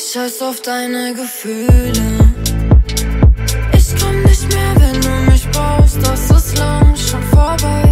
scheiß auf deine Gefühle. Ich komm nicht mehr, wenn du mich brauchst, das ist lang schon vorbei.